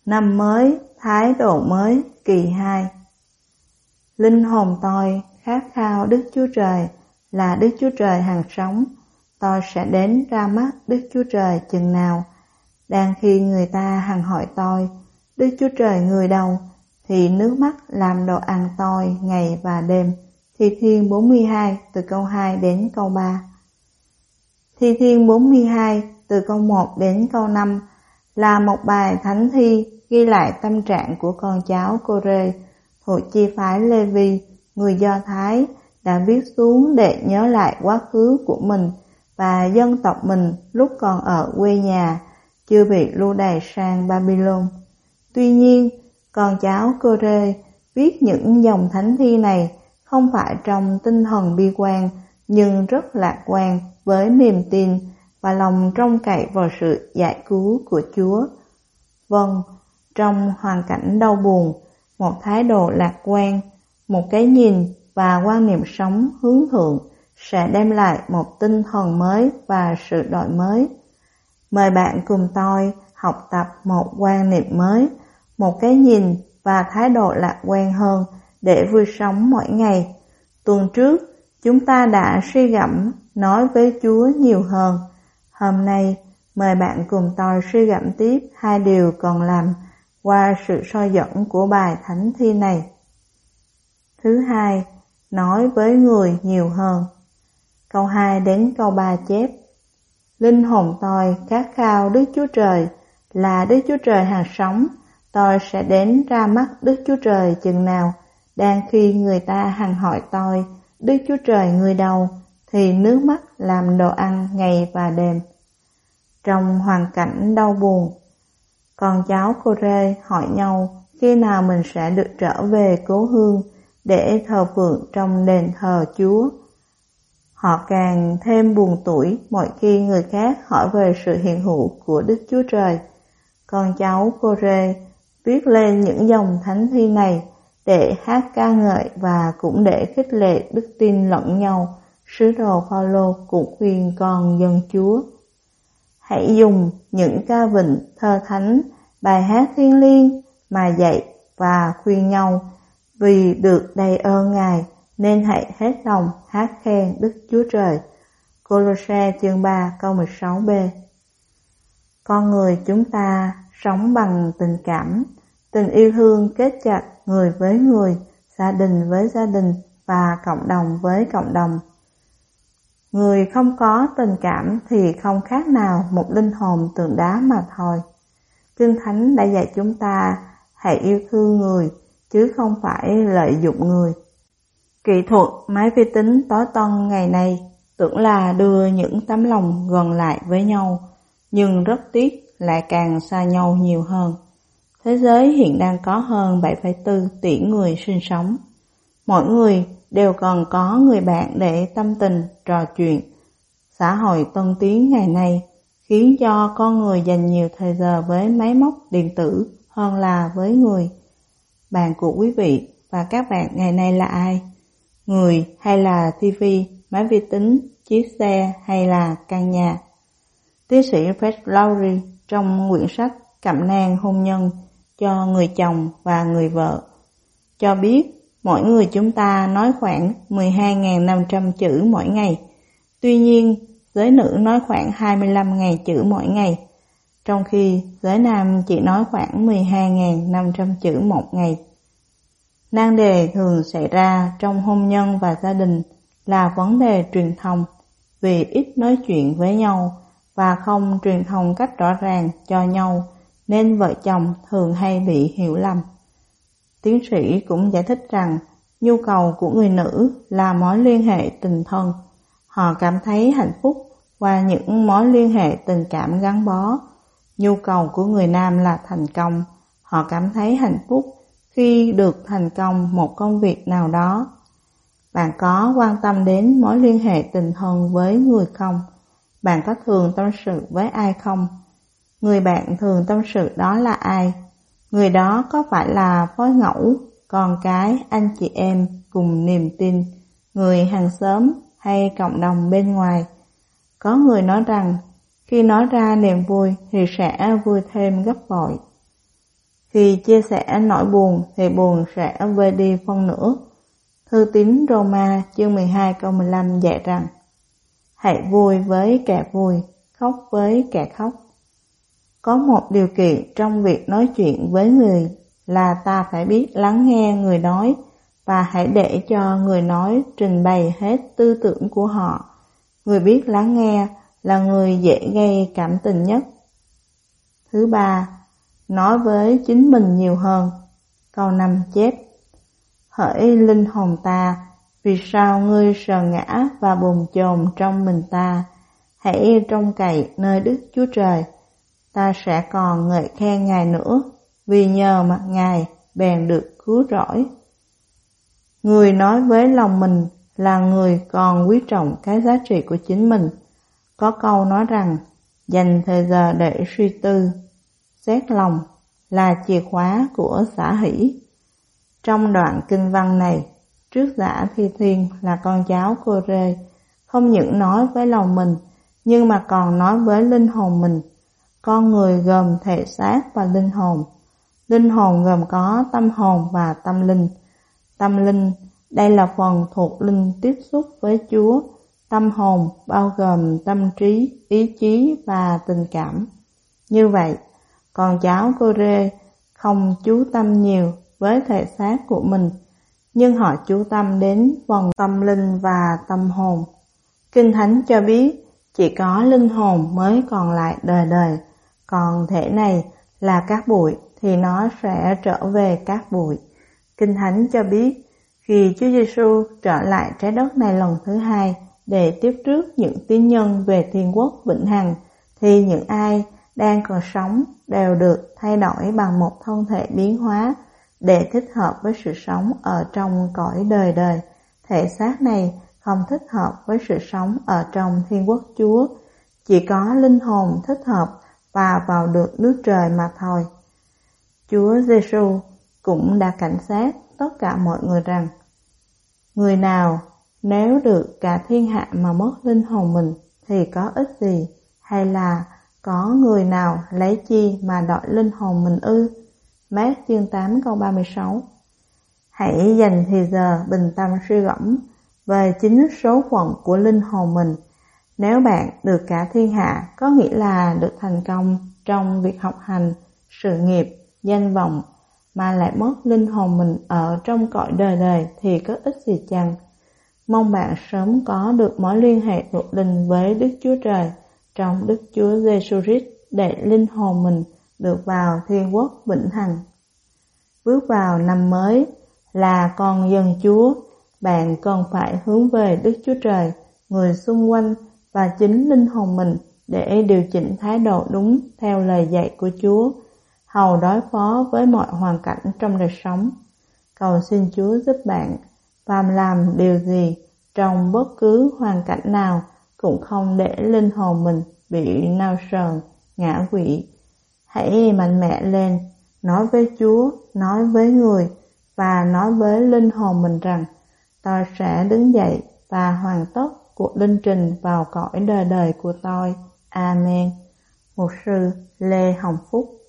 Năm mới, thái độ mới, kỳ 2. Linh hồn tôi khát khao Đức Chúa Trời là Đức Chúa Trời hằng sống. Tôi sẽ đến ra mắt Đức Chúa Trời chừng nào. Đang khi người ta hằng hỏi tôi, Đức Chúa Trời người đâu, thì nước mắt làm đồ ăn tôi ngày và đêm. Thi Thiên 42 từ câu 2 đến câu 3. Thi Thiên 42 từ câu 1 đến câu 5 là một bài thánh thi ghi lại tâm trạng của con cháu Cô-rê thuộc chi phái Lê-vi, người Do Thái đã viết xuống để nhớ lại quá khứ của mình và dân tộc mình lúc còn ở quê nhà, chưa bị lưu đày sang Babylon. Tuy nhiên, con cháu Cô-rê viết những dòng thánh thi này không phải trong tinh thần bi quan, nhưng rất lạc quan với niềm tin và lòng trông cậy vào sự giải cứu của Chúa. Vâng, trong hoàn cảnh đau buồn, một thái độ lạc quan, một cái nhìn và quan niệm sống hướng thượng sẽ đem lại một tinh thần mới và sự đổi mới. Mời bạn cùng tôi học tập một quan niệm mới, một cái nhìn và thái độ lạc quan hơn để vui sống mỗi ngày. Tuần trước, chúng ta đã suy gẫm nói với Chúa nhiều hơn. Hôm nay, mời bạn cùng tôi suy gẫm tiếp hai điều còn làm qua sự soi dẫn của bài thánh thi này. Thứ hai, nói với người nhiều hơn. Câu 2 đến câu 3 chép: Linh hồn tôi khát khao Đức Chúa Trời là Đức Chúa Trời hằng sống. Tôi sẽ đến ra mắt Đức Chúa Trời chừng nào. Đang khi người ta hằng hỏi tôi, Đức Chúa Trời người đâu, thì nước mắt làm đồ ăn ngày và đêm. Trong hoàn cảnh đau buồn, con cháu Cô-rê hỏi nhau khi nào mình sẽ được trở về cố hương để thờ phượng trong đền thờ Chúa. Họ càng thêm buồn tủi mỗi khi người khác hỏi về sự hiện hữu của Đức Chúa Trời. Con cháu Cô-rê viết lên những dòng thánh thi này để hát ca ngợi và cũng để khích lệ đức tin lẫn nhau. Sứ đồ Phao-lô cũng khuyên con dân Chúa: hãy dùng những ca vịnh, thơ thánh, bài hát thiêng liêng mà dạy và khuyên nhau. Vì được đầy ơn Ngài nên hãy hết lòng hát khen Đức Chúa Trời. Cô-lô-se chương 3 câu 16b. Con người chúng ta sống bằng tình cảm, tình yêu thương kết chặt người với người, gia đình với gia đình và cộng đồng với cộng đồng. Người không có tình cảm thì không khác nào một linh hồn tượng đá mà thôi. Kinh Thánh đã dạy chúng ta hãy yêu thương người, chứ không phải lợi dụng người. Kỹ thuật máy vi tính tối tân ngày nay tưởng là đưa những tấm lòng gần lại với nhau, nhưng rất tiếc lại càng xa nhau nhiều hơn. Thế giới hiện đang có hơn 7,4 tỷ người sinh sống. Mỗi người đều còn có người bạn để tâm tình, trò chuyện. Xã hội tân tiến ngày nay khiến cho con người dành nhiều thời giờ với máy móc điện tử hơn là với người. Bạn của quý vị và các bạn ngày nay là ai? Người hay là TV, máy vi tính, chiếc xe hay là căn nhà? Tiến sĩ Fred Lowry trong quyển sách Cẩm nang hôn nhân cho người chồng và người vợ cho biết mỗi người chúng ta nói khoảng 12.500 chữ mỗi ngày. Tuy nhiên, giới nữ nói khoảng 25.000 chữ mỗi ngày, trong khi giới nam chỉ nói khoảng 12.500 chữ một ngày. Nan đề thường xảy ra trong hôn nhân và gia đình là vấn đề truyền thông, vì ít nói chuyện với nhau và không truyền thông cách rõ ràng cho nhau, nên vợ chồng thường hay bị hiểu lầm. Tiến sĩ cũng giải thích rằng nhu cầu của người nữ là mối liên hệ tình thân. Họ cảm thấy hạnh phúc qua những mối liên hệ tình cảm gắn bó. Nhu cầu của người nam là thành công. Họ cảm thấy hạnh phúc khi được thành công một công việc nào đó. Bạn có quan tâm đến mối liên hệ tình thân với người không? Bạn có thường tâm sự với ai không? Người bạn thường tâm sự đó là ai? Người đó có phải là phối ngẫu, con cái, anh chị em cùng niềm tin, người hàng xóm hay cộng đồng bên ngoài? Có người nói rằng khi nói ra niềm vui thì sẽ vui thêm gấp bội. Khi chia sẻ nỗi buồn thì buồn sẽ vơi đi phân nửa. Thư tín Roma chương 12 câu 15 dạy rằng: hãy vui với kẻ vui, khóc với kẻ khóc. Có một điều kiện trong việc nói chuyện với người là ta phải biết lắng nghe người nói, và hãy để cho người nói trình bày hết tư tưởng của họ. Người biết lắng nghe là người dễ gây cảm tình nhất. Thứ ba, nói với chính mình nhiều hơn. Câu 5 chép: hỡi linh hồn ta, vì sao ngươi sờ ngã và bồn chồn trong mình ta? Hãy trông cậy nơi Đức Chúa Trời. Ta sẽ còn ngợi khen Ngài nữa, vì nhờ mặt Ngài bèn được cứu rỗi. Người nói với lòng mình là người còn quý trọng cái giá trị của chính mình. Có câu nói rằng, dành thời giờ để suy tư, xét lòng là chìa khóa của xả hỷ. Trong đoạn kinh văn này, trước giả Thi Thiên là con cháu Cô-rê không những nói với lòng mình, nhưng mà còn nói với linh hồn mình. Con người gồm thể xác và linh hồn. Linh hồn gồm có tâm hồn và tâm linh. Tâm linh, đây là phần thuộc linh tiếp xúc với Chúa. Tâm hồn bao gồm tâm trí, ý chí và tình cảm. Như vậy, con cháu Cô-rê không chú tâm nhiều với thể xác của mình, nhưng họ chú tâm đến phần tâm linh và tâm hồn. Kinh Thánh cho biết chỉ có linh hồn mới còn lại đời đời, còn thể này là cát bụi thì nó sẽ trở về cát bụi. Kinh Thánh cho biết khi Chúa Giêsu trở lại trái đất này lần thứ hai để tiếp rước những tín nhân về thiên quốc vĩnh hằng, thì những ai đang còn sống đều được thay đổi bằng một thân thể biến hóa để thích hợp với sự sống ở trong cõi đời đời. Thể xác này không thích hợp với sự sống ở trong thiên quốc Chúa, chỉ có linh hồn thích hợp và vào được nước trời mà thôi. Chúa Giêsu cũng đã cảnh sát tất cả mọi người rằng: người nào nếu được cả thiên hạ mà mất linh hồn mình thì có ích gì, hay là có người nào lấy chi mà đòi linh hồn mình ư? Mát chương 8 câu 36. Hãy dành thì giờ bình tâm suy gẫm về chính số phận của linh hồn mình. Nếu bạn được cả thiên hạ, có nghĩa là được thành công trong việc học hành, sự nghiệp, danh vọng, mà lại mất linh hồn mình ở trong cõi đời đời thì có ích gì chăng? Mong bạn sớm có được mối liên hệ thuộc linh với Đức Chúa Trời trong Đức Chúa Giêsu Christ để linh hồn mình được vào thiên quốc vĩnh hằng. Bước vào năm mới là con dân Chúa, bạn cần phải hướng về Đức Chúa Trời, người xung quanh và chính linh hồn mình để điều chỉnh thái độ đúng theo lời dạy của Chúa, hầu đối phó với mọi hoàn cảnh trong đời sống. Cầu xin Chúa giúp bạn, phàm làm điều gì trong bất cứ hoàn cảnh nào cũng không để linh hồn mình bị nao sờn, ngã quỵ. Hãy mạnh mẽ lên, nói với Chúa, nói với người và nói với linh hồn mình rằng: tôi sẽ đứng dậy và hoàn tất cuộc linh trình vào cõi đời đời của tôi. Amen. Mục sư Lê Hồng Phúc.